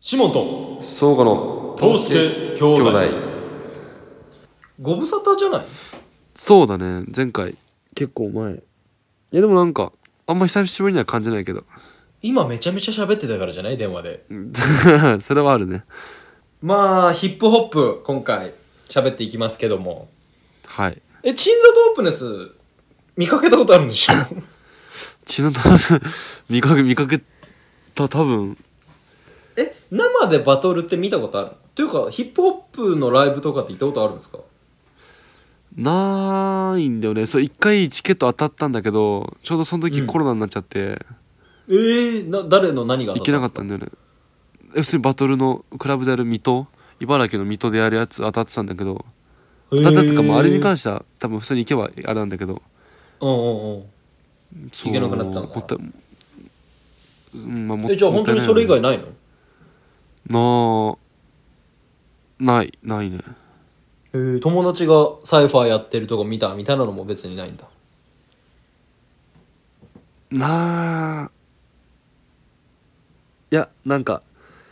シモンと相互のトースケ兄弟。ご無沙汰じゃない？ そうだね、前回結構前。いやでもなんかあんま久しぶりには感じないけど今めちゃめちゃ喋ってたからじゃない？電話で。 それはあるね。 まあヒップホップ今回喋っていきますけども、 はい。 チンザドープネス見かけたことあるんでしょ？ 血の見かけた多分。 生でバトルって見たことある？というかヒップホップのライブとかって行ったことあるんですか？ ないんだよね。そう一回チケット当たったんだけど、ちょうどその時コロナになっちゃって、 誰の何が当たったんですか？ 行けなかったんだよね。普通にバトルのクラブである水戸、茨城の水戸でやるやつ当たってたんだけど、当たったってかもうあれに関しては多分普通に行けばあれなんだけど、 行けなくなったんだ。 もったいまあ、 じゃあ本当にそれ以外ないの？ ないね。 友達がサイファーやってるとこ見たみたいなのも別にないんだ。 いやなんか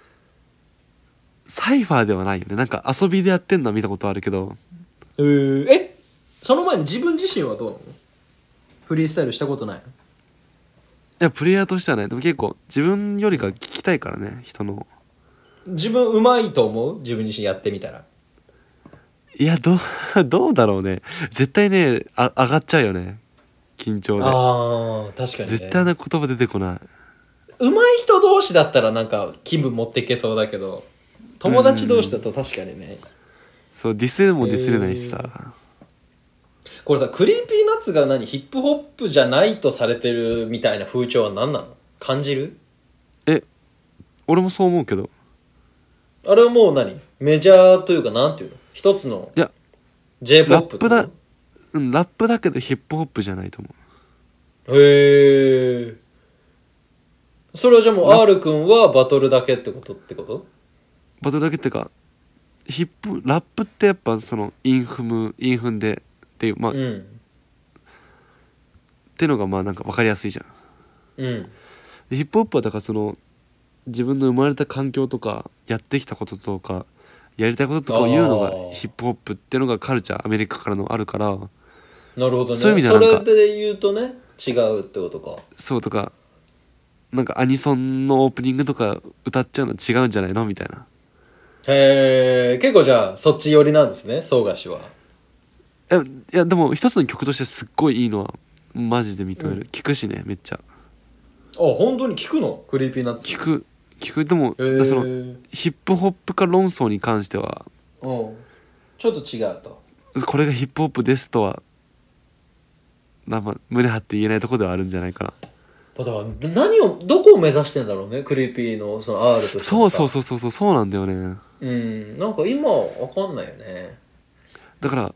サイファーではないよね。なんか遊びでやってんのは見たことあるけど。 その前に自分自身はどうなの？フリースタイルしたことない？ いやプレイヤーとしてはない。でも結構自分よりか聞きたいからね、人の。 自分うまいと思う？自分自身やってみたら。 いやどうだろうね。絶対ね上がっちゃうよね、緊張で。 ああ確かにね。 絶対な言葉出てこない。 うまい人同士だったらなんか気分持っていけそうだけど、友達同士だと確かにね。 そうディスれもディスれないしさ。 これさ、クリーピーナッツがヒップホップじゃないとされてるみたいな風潮は何なの？感じる？ 俺もそう思うけど。 あれはもうメジャーというかなんていうの？一つのいや J-POP ラップだ。ラップだけどヒップホップじゃないと思う。 へえ。それはじゃあもう R 君はバトルだけってことバトルだけってか、ラップってやっぱそのインフンでっていう、まあ、っていうのがまあなんか分かりやすいじゃん。でヒップホップはだからその自分の生まれた環境とかやってきたこととかやりたいこととかを言うのがヒップホップっていうのがカルチャー、アメリカからのあるから。 なるほどね。 そういう意味ではなんかそれで言うとね、違うってことか。 そうとか、なんかアニソンのオープニングとか歌っちゃうの違うんじゃないのみたいな。 へえ、結構じゃあそっち寄りなんですね、ソーガシは。 いやでも一つの曲としてすっごいいいのはマジで認める。聞くしね、めっちゃ。 本当に聞くの？クリーピーナッツ。 聞く。でも、そのヒップホップ化論争に関してはちょっと違うと。 これがヒップホップですとは胸張って言えないところではあるんじゃないかな。 だからどこを目指してんだろうね、クリーピーのその R として。 そうなんだよね。 なんか今わかんないよね。 だから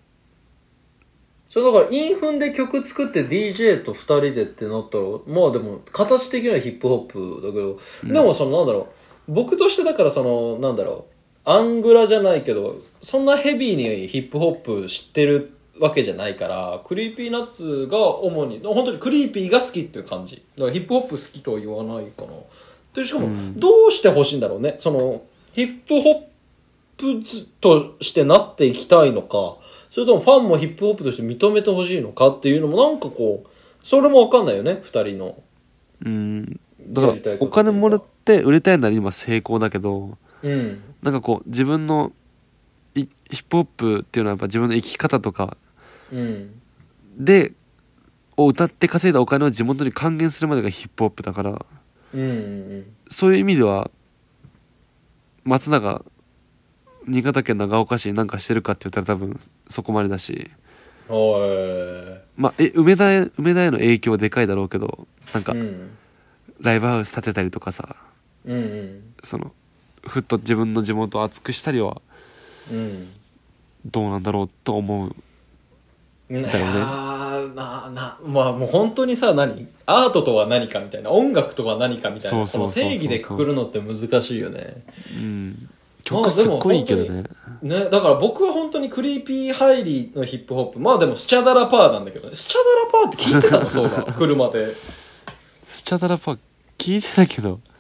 インフンで曲作って DJ と2人でってなったら、まあでも形的にはヒップホップだけど、でも僕としてだからアングラじゃないけど、そんなヘビーにヒップホップ知ってるわけじゃないから、クリーピーナッツが主に本当にクリーピーが好きっていう感じだから、ヒップホップ好きとは言わないかな。でしかもどうしてほしいんだろうね、そのヒップホップとしてなっていきたいのか、それともファンもヒップホップとして認めてほしいのかっていうのもなんかこう、それもわかんないよね、二人の。 だからお金もらって売れたいなら今成功だけど、なんかこう自分のヒップホップっていうのはやっぱ自分の生き方とかでを歌って稼いだお金を地元に還元するまでがヒップホップだから、そういう意味では松永新潟県長岡市に何かしてるかって言ったら多分そこまでだし、まあ梅田への影響はでかいだろうけど、なんか、ライブハウス建てたりとかさ、そのふっと自分の地元を熱くしたりは、どうなんだろうと思う。だよね。 まあもう本当にさ、アートとは何かみたいな、音楽とは何かみたいな、この定義でくくるのって難しいよね。 曲すっごいいいけどね。 だから僕は本当にクリーピーハイリーのヒップホップ、まあでもスチャダラパーなんだけどね。スチャダラパーって聞いてたの？そうだ、車で。 スチャダラパー聞いてたけど、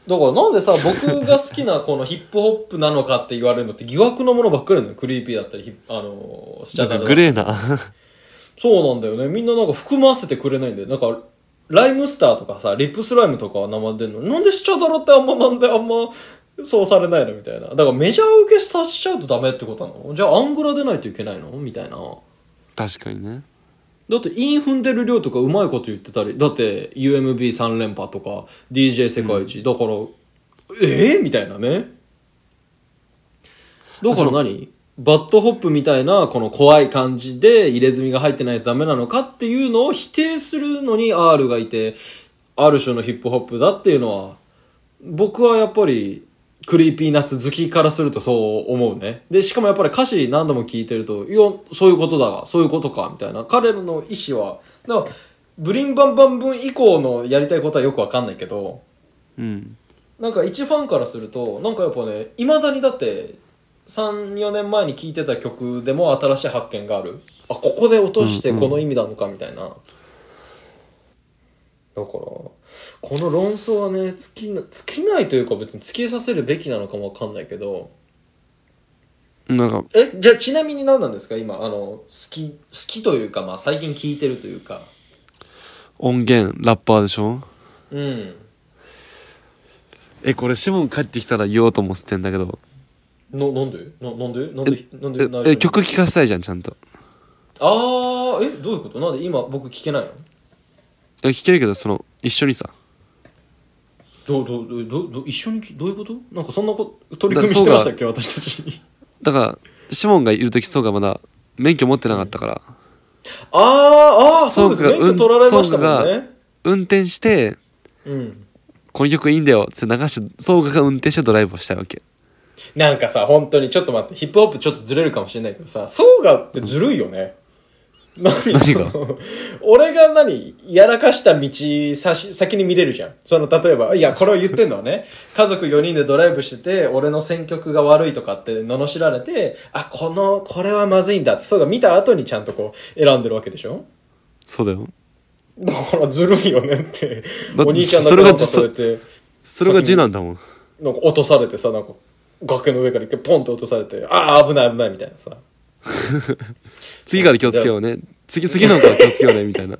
だからなんでさ、僕が好きなこのヒップホップなのかって言われるのって疑惑のものばっかりなのよ。クリーピーだったり、スチャダラだったり。 グレーな。 そうなんだよね。みんななんか含ませてくれないんだよ。なんか、ライムスターとかさ、リップスライムとかは生でんのに、なんでスチャダラってなんであんま、そうされないのみたいな。だからメジャー受けさせちゃうとダメってことなの？じゃあアングラ出ないといけないのみたいな。 確かにね。 だってイン踏んでる量とかうまいこと言ってたり、だって UMB3 連覇とか DJ 世界一、だからみたいなね。だから何バッドホップみたいなこの怖い感じで入れ墨が入ってないとダメなのかっていうのを否定するのに R がいて、ある種のヒップホップだっていうのは僕はやっぱりクリーピーナッツ好きからするとそう思うね。で、しかもやっぱり歌詞何度も聞いてると、いや、そういうことだ、そういうことか、みたいな。彼らの意思は、だからブリンバンバンブン以降のやりたいことはよくわかんないけど、 うん。 なんか一ファンからすると、なんかやっぱね、未だにだって、3、4年前に聴いてた曲でも新しい発見がある。あ、ここで落としてこの意味なのか、みたいな。だからこの論争はね尽きないというか別に尽きさせるべきなのかもわかんないけど、 なんかじゃあちなみに何なんですか今好きというかまあ最近聞いてるというか。 音源ラッパーでしょ。 うん。 これシモン帰ってきたら言おうと思ってんだけど。 なんで曲聴かせたいじゃんちゃんと。 どういうこと？なんで今僕聞けないの？ 聞けるけど一緒にさ。 一緒にどういうこと？なんかそんな取り組みしてましたっけ私たち。 だからシモンがいる時ソウがまだ免許持ってなかったから。 そうですね。免許取られましたもんね。 ソウが運転して、この曲いいんだよって流してソウが運転してドライブをしたいわけ。 なんかさ本当にちょっと待って、ヒップホップちょっとずれるかもしれないけどさ、ソウガってずるいよね。何が俺がやらかした道先に見れるじゃん。例えばいやこれを言ってんのはね、家族4人でドライブしてて俺の選曲が悪いとかって罵られて、これはまずいんだってそうが見た後にちゃんとこう選んでるわけでしょ。 そうだよ。 だからずるいよねって。お兄ちゃんだけそれが字なんだもん。 なんか落とされてさ、なんか崖の上から一回ポンと落とされて、危ないみたいなさ。 次から気をつけようね、次のから気をつけようねみたいな。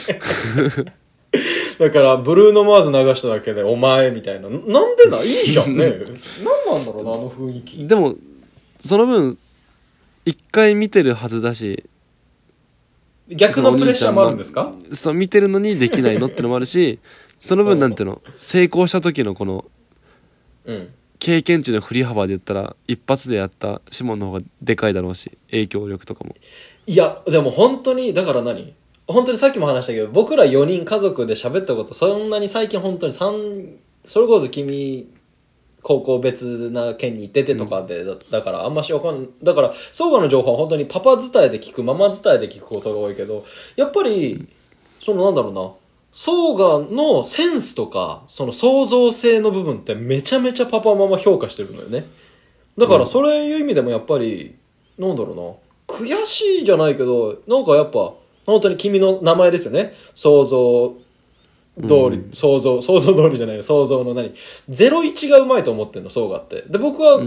だからブルーノ・マーズ流しただけでお前みたいな、なんでいいじゃんね。なんなんだろうなあの雰囲気。 でもその分一回見てるはずだし、 逆のプレッシャーもあるんですか？ そう見てるのにできないのってのもあるし、その分なんていうの、成功した時のこの経験値の振り幅で言ったら一発でやったシモンの方がでかいだろうし、影響力とかも。 いやでも本当にだから本当にさっきも話したけど、僕ら4人家族で喋ったことそんなに最近本当にそれこそ君高校別な県に行っててとかで、だからあんましわかんない。だから相互の情報は本当にパパ伝えで聞く、ママ伝えで聞くことが多いけど、やっぱりなんだろうな、相互のセンスとかその創造性の部分ってめちゃめちゃパパママ評価してるのよね。だからそういう意味でもやっぱりなんだろうな、悔しいじゃないけど、なんかやっぱ本当に君の名前ですよね。想像通り、想像通りじゃないよ。想像の01がうまいと思ってんの、そうがって。で、僕は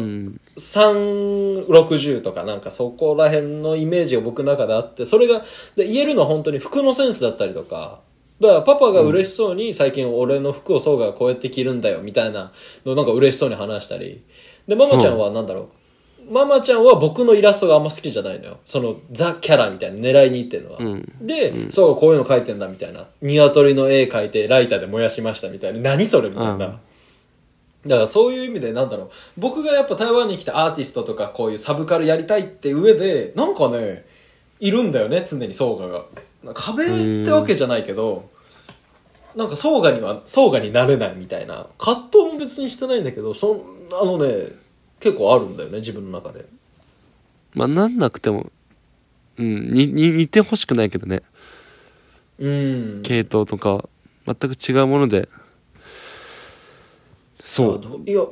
360とかなんかそこら辺のイメージが僕の中であって、それがで言えるのは本当に服のセンスだったりとか。だからパパが嬉しそうに最近俺の服をそうがこうやって着るんだよみたいなのなんか嬉しそうに話したり。で、ママちゃんはなんだろう。ママちゃんは僕のイラストがあんま好きじゃないのよ。ザ・キャラみたいな狙いにいってるのは。で、そうこういうの描いてんだみたいな。鶏の絵描いてライターで燃やしましたみたいな。何それみたいな。だからそういう意味でなんだろう。僕がやっぱ台湾に来たアーティストとかこういうサブカルやりたいって上で、なんかね、いるんだよね、常にソーガが。壁ってわけじゃないけど、なんかソーガになれないみたいな。葛藤も別にしてないんだけど、結構あるんだよね自分の中で。 まあなんなくても似てほしくないけどね。系統とか全く違うもので。そういや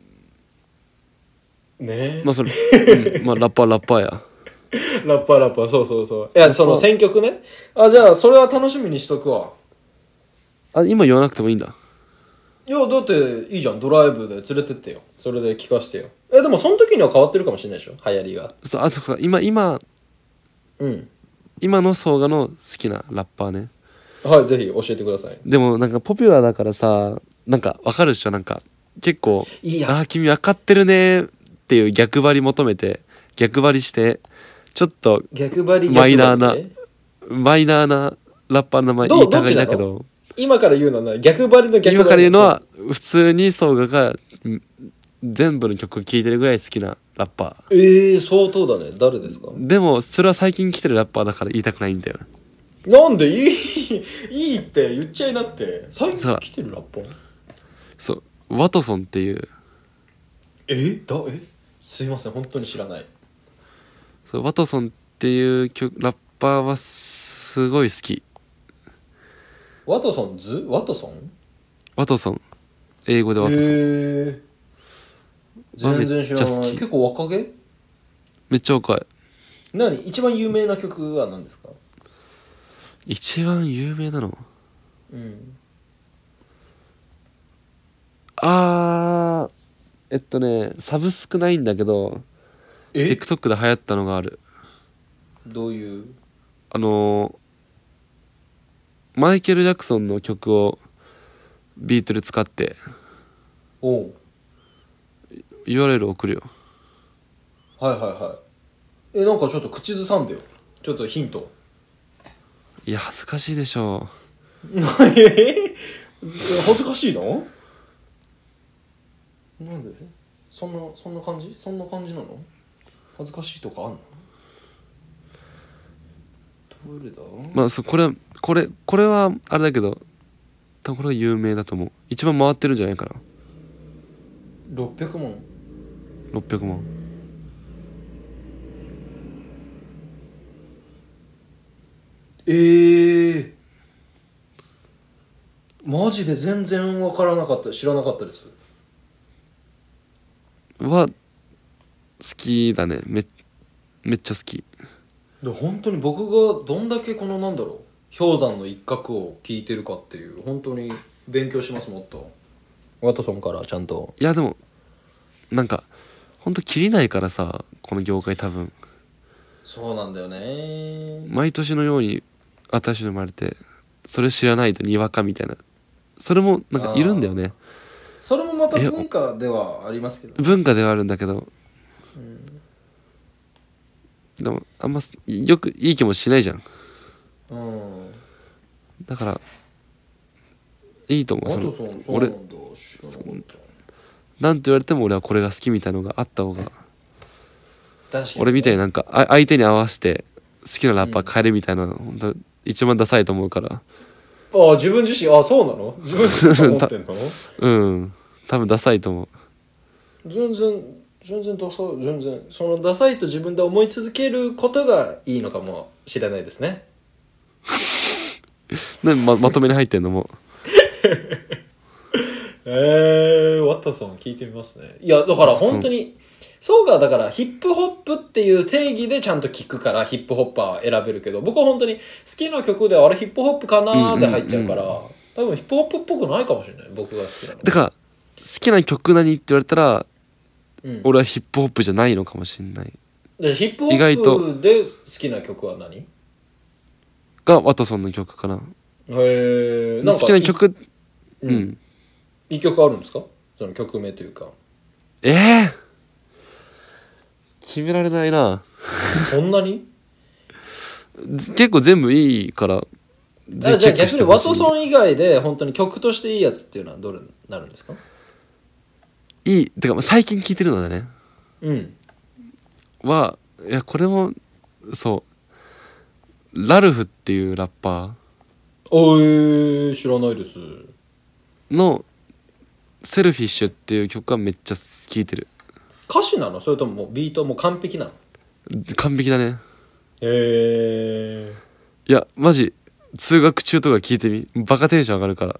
ねえまあそれ、まあラッパーや。 ラッパーそういや選曲ね。じゃあそれは楽しみにしとくわ。 今言わなくてもいいんだ。 いやだっていいじゃん、ドライブで連れてってよ、それで聞かしてよ。でもその時には変わってるかもしれないでしょ、流行りが。 そう、あとさ、今うんのソーガの好きなラッパーね。 はい、ぜひ教えてください。 でもなんかポピュラーだからさ、なんかわかるっしょ、なんか結構いいや、 君分かってるねっていう逆張り求めて、逆張りしてちょっと逆張りマイナー逆張りねマイナーなラッパーの名前言いたがりだけど、 今から言うのは逆張りの逆張り。 今から言うのは普通にソーガが全部の曲聴いてるぐらい好きなラッパー。相当だね。誰ですか？ でもそれは最近来てるラッパーだから言いたくないんだよ。 なんでいいって言っちゃいなって。最近来てるラッパー？ そう、ワトソンっていう。 すいません、本当に知らない。 そう、ワトソンっていうラッパーはすごい好き。 ワトソンワトソンワトソン、英語でワトソン。 全然知らない。結構若気？ めっちゃ若い。 一番有名な曲は何ですか？ 一番有名なの？サブスクないんだけど TikTok で流行ったのがある。 どういう？ マイケル・ジャクソンの曲をビートル使って。 おう URL 送るよ。 はいはいはい。なんかちょっと口ずさんでよ。ちょっとヒント。 いや恥ずかしいでしょ。 恥ずかしいの？なんで？そんな感じ？そんな感じなの？恥ずかしいとかあんの？どれだ？ まあこれはあれだけど、多分これが有名だと思う。一番回ってるんじゃないかな。 600万。 600万。 マジで全然わからなかった、知らなかったです。 は好きだね。めっちゃ好き。 で本当に僕がどんだけこの氷山の一角を聞いてるかっていう、本当に勉強します。もっとワトソンからちゃんと。 いやでもなんかほんと切りないからさ、この業界多分。 そうなんだよね。 毎年のように新しいの生まれて、それ知らないとにわかみたいな、それもなんかいるんだよね。 それもまた文化ではありますけど、 文化ではあるんだけど、でもあんまよくいい気もしないじゃん。だからいいと思う。俺なんて言われても俺はこれが好きみたいなのがあった方が、俺みたいになんか相手に合わせて好きなラッパー変えるみたいなの、本当一番ダサいと思うから。 自分自身そうなの？自分自身思ってんの？ うん多分ダサいと思う。 全然ダサい。全然そのダサいと自分で思い続けることがいいのかもしれないですね。 まとめに入ってんのもワトソン聞いてみますね。いやだから本当にそうが、だからヒップホップっていう定義でちゃんと聞くからヒップホッパー選べるけど、僕は本当に好きな曲であれヒップホップかなーで入っちゃうから、多分ヒップホップっぽくないかもしれない、僕が好きなの。 だから好きな曲何って言われたら、俺はヒップホップじゃないのかもしれない。 でヒップホップで好きな曲は何がワトソンの曲かな。 なんか好きな曲いい曲あるんですか？その曲名というか。 決められないな。 そんなに？ 結構全部いいから。 じゃあ逆にワトソン以外で本当に曲としていいやつっていうのはどれになるんですか？ いいてか最近聴いてるのだね。いやこれもそうラルフっていうラッパー知らないですのセルフィッシュっていう曲はめっちゃ聴いてる。 歌詞なの？それともビートも完璧なの？ 完璧だね。いやマジ通学中とか聞いてみ、バカテンション上がるから。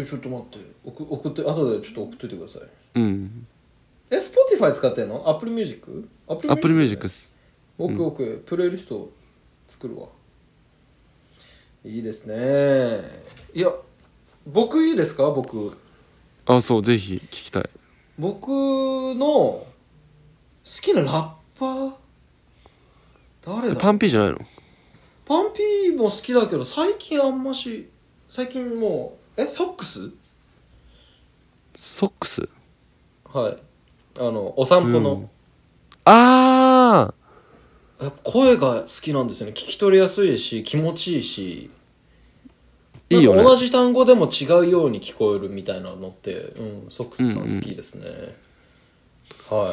ちょっと待って、送って後でちょっと送っといてください。Spotify 使ってんの？ Apple Music？Apple Music っす。 OK、プレイリスト作るわ。いいですね。いや僕いいですか？僕あ、そう、ぜひ聞きたい。 僕の好きなラッパー誰だ。 パンピーじゃないの？ パンピーも好きだけど最近あんまし、最近もうソックス。 ソックス。 はい、お散歩の、 うん、あやっぱ声が好きなんですよね。聞き取りやすいし気持ちいいし、 いいよね。 同じ単語でも違うように聞こえるみたいなのって、ソックスさん好きですね、はい。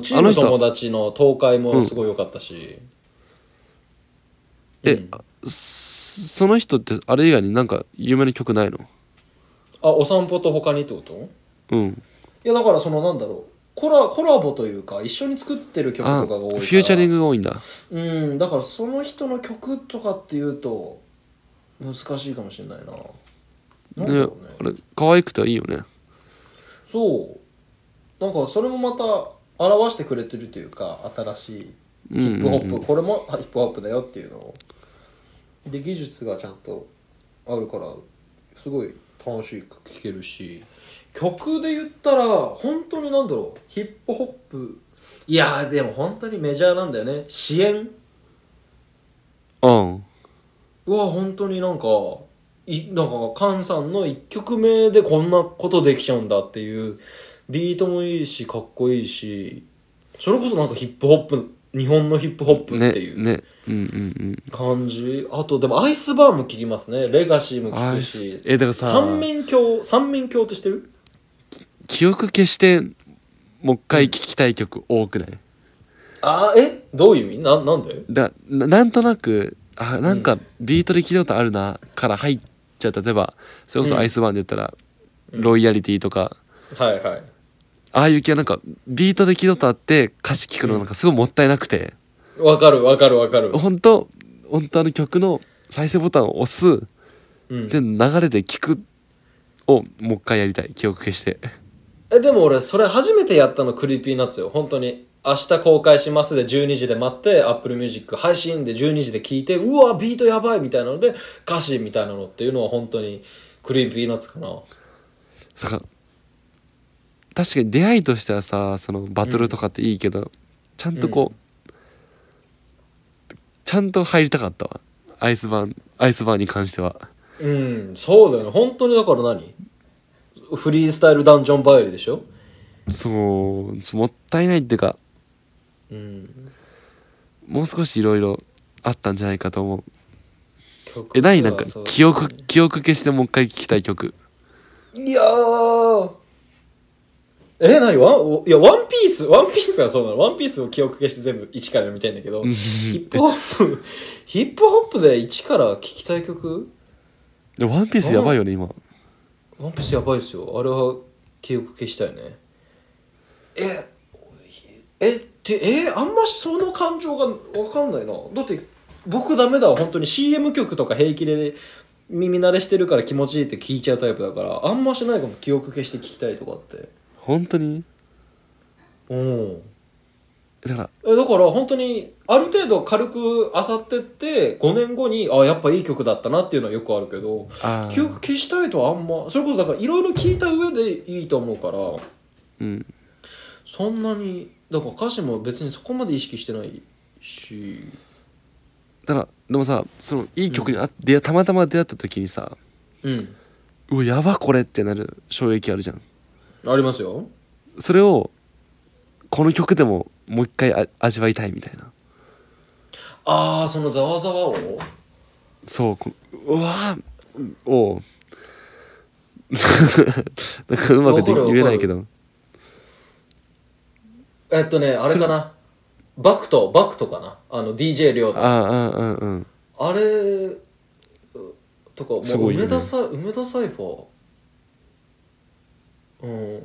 チーム友達の東海もすごい良かったし、 その人ってあれ以外になんか有名な曲ないの？ お散歩と他にってこと？ うん。 いやだからなんだろう、コラボというか一緒に作ってる曲とかが多いから、 フューチャリングが多いんだ。 だからその人の曲とかっていうと難しいかもしれないな。なんだろうね。 あれ可愛くていいよね。 そう、なんかそれもまた表してくれてるというか、新しいヒップホップ、これもヒップホップだよっていうのをで、技術がちゃんとあるからすごい楽しく聴けるし、曲で言ったら本当になんだろう、ヒップホップ、いやでも本当にメジャーなんだよね。支援は本当になんかカンさんの1曲目でこんなことできちゃうんだっていう、ビートもいいしかっこいいし、それこそなんかヒップホップ、日本のヒップホップっていう感じ。あとでもアイスバーンも聴きますね。レガシーも聴くし。 だからさ、 三面鏡って知ってる？ 記憶消してもう一回聴きたい曲多くない？ どういう意味？なんで？ なんとなくなんかビートで聴いたことあるなから入っちゃう。例えばそれこそアイスバーンで言ったら、ロイヤリティとか、 はいはい、 ああいう系はなんかビートで聴いたことあって歌詞聴くのなんかすごいもったいなくて、 わかる本当曲の再生ボタンを押す、で流れで聴くをもう一回やりたい、記憶消して。 でも俺それ初めてやったのクリーピーナッツよ。本当に明日公開しますで12時で待って、 Apple Music 配信で12時で聴いて、うわビートやばいみたいなので歌詞みたいなのっていうのは本当にクリーピーナッツかな。 確かに出会いとしてはさ、そのバトルとかっていいけど、ちゃんとちゃんと入りたかったわ、アイスバーンに関しては。 そうだよね。本当にだからフリースタイルダンジョンバイルでしょ。 そう、もったいないっていうか、もう少しいろいろあったんじゃないかと思う。何なんか記憶消してもう一回聴きたい曲。 いやー、何ワンピースがそうなの。ワンピースを記憶消して全部一から見たいんだけど、ヒップホップで一から聴きたい曲。 ワンピースやばいよね今。 ワンピースやばいですよ。あれは記憶消したよね。あんましその感情が分かんないな。だって僕ダメだわ本当に。 CM 曲とか平気で耳慣れしてるから気持ちいいって聞いちゃうタイプだから、あんましないかも、記憶消して聞きたいとかって。 本当に？ だから本当にある程度軽く漁ってって5年後にやっぱいい曲だったなっていうのはよくあるけど、記憶消したいとはあんま、それこそだからいろいろ聞いた上でいいと思うから、そんなにだから歌詞も別にそこまで意識してないし。 だからでもさ、そのいい曲にたまたま出会った時にさ、うわやばこれってなる衝撃あるじゃん。 ありますよ。 それをこの曲でももう一回味わいたいみたいな。 そのざわざわを、 うわーをなんかうまく言えないけど、 あれかな、バクトかな、DJ 亮太。あれとかもう梅田サイファー、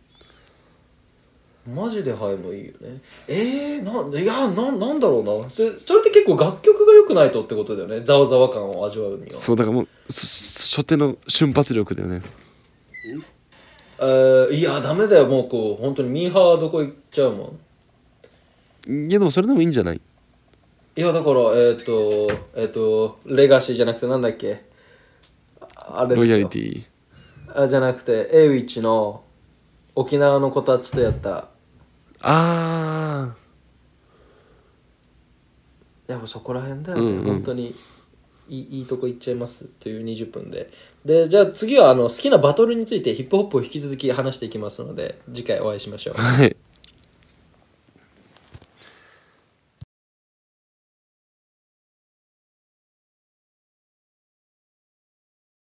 マジでハイもいいよね。なんだろうな。それって結構楽曲が良くないとってことだよね。ざわざわ感を味わうには。 そうだからもう初手の瞬発力だよね。 いやダメだよ、もう本当にミーハーどこ行っちゃうもん。いやでもそれでもいいんじゃない？ いやだからレガシーじゃなくてなんだっけ、あれですよ。 ロイヤリティ。 じゃなくて A ウィッチの沖縄の子たちとやった。やっぱそこら辺だよね、本当にいいとこ行っちゃいますという20分で。じゃあ次は好きなバトルについてヒップホップを引き続き話していきますので、次回お会いしましょう。 はい。